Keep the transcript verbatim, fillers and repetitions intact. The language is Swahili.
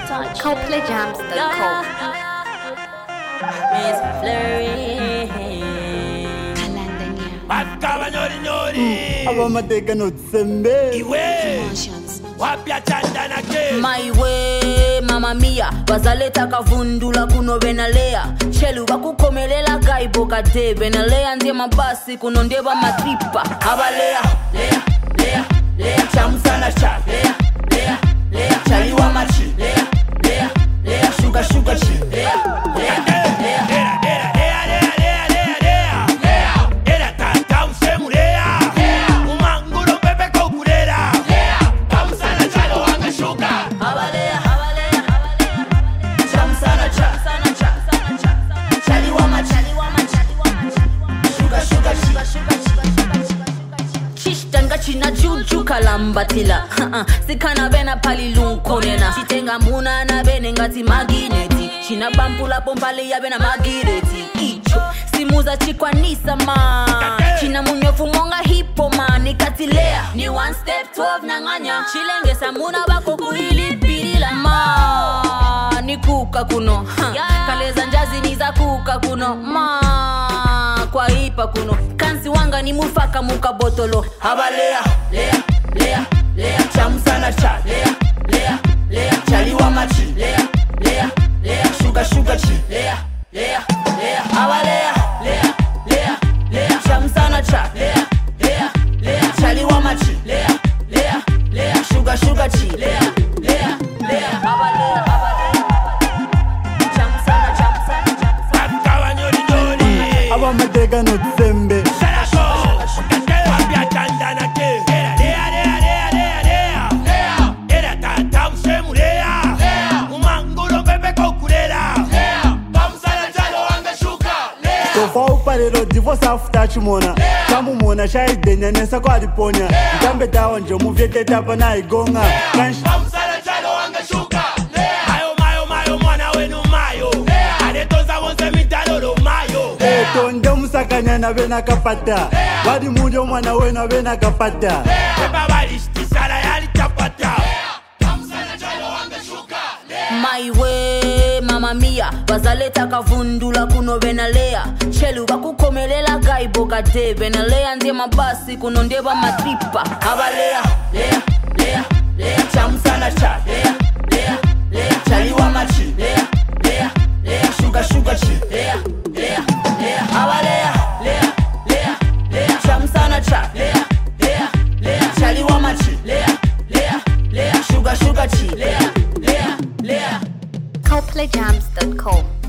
Copley Jams dot com. Miss Flurry. Bakaba nyori nyori. Abamateka notsembe. Iwe. Wapya chanda na ke. My way, mama mia. Bazaleta kavundula kuno benalea. Chelu bakukomelela gaibo kate. Benalea ndiye mabasi kuno ndeba matripa. Abalea, lea, lea, lea. Chamsana cha, lea, lea, lea. Chaliwa machi, lea, lea, lea. Sugar, sugar chi, lea, lea, lea. Lea, lea, lea, lea, lea, lea, lea. Lea. Era tata usemulea. Lea. Umanguro pepe kokurera. Lea. Kamsana chalo wanga sugar. Abalea, abalea, abalea. Chamsana cha, sana cha, sana cha. Chaliwa machi, chaliwa machi. Sugar, sugar chi, sugar, sugar chi. Chistanga china juju kalambatila. Sikana bena pali lunkonena. Chitenga muna na bene ngati magineti. China bampula pompale ya bena magireti. Icho simuza chikwanisa ma. China munyofu monga hipo ma. Nikatilea ni one step twelve nanganya. Chilenge samuna bako kuhili pirila ma. Nikuka kuno ha. Kaleza njazi niza kuka kuno ma. Kwa hipa kuno kansi wanga ni mufaka muka botolo. Abalea, lea, lea, lea. Chamsana cha, lea, lea, lea. Chaliwa machi, lea, lea, lea. Sugar, sugar chi, lea, lea, lea. Abalea, lea, lea, lea. Chamsana cha, lea, lea, lea. Chaliwa machi, lea, lea, lea. Sugar, sugar chi, lea, lea, lea. Abalea, abalea. Chamsana, chamsana, chamsana. Bakaba nyori nyori. Abamateka notsembe. Wapya chanda na ke. Lea, lea, lea, lea, lea. Lea. Era tata usemulea. Lea. Umanguro pepe kokurera. Lea. Kamsana chalo wanga sugar. Lea. Tofa upalelo divorce after chimona. Kamu mona shaidenya nesa kwa liponya. Jambe dawa nje muvyete tapa na igonga. Kanshi Kamsana chalo wanga sugar. Lea. Mayo mayo mayo mwana wenu mayo. Lea. Adetoza wonse mitalolo mayo. eto nde musakanya na bena kapata. Wadi mujo mwana wena bena kapata. Pepa balishtisala yali chapata. Kamsana chalo wanga sugar. Lea. My way, mama mia. Bazaleta kavundula kuno benalea. Chelu bakukomelela gaibo kate. Benalea ndiye mabasi kuno ndeba matripa. Abalea, lea, lea, lea. Chamsana cha, lea, lea, lea. Chaliwa machi, lea, lea, lea. Sugar, sugar chi, lea, lea, lea. Abalea, lea, lea, lea. Chamsana cha, lea, lea, lea. Chaliwa machi, lea, lea, lea. Sugar, sugar chi, lea, lea, lea. Copley Jams dot com.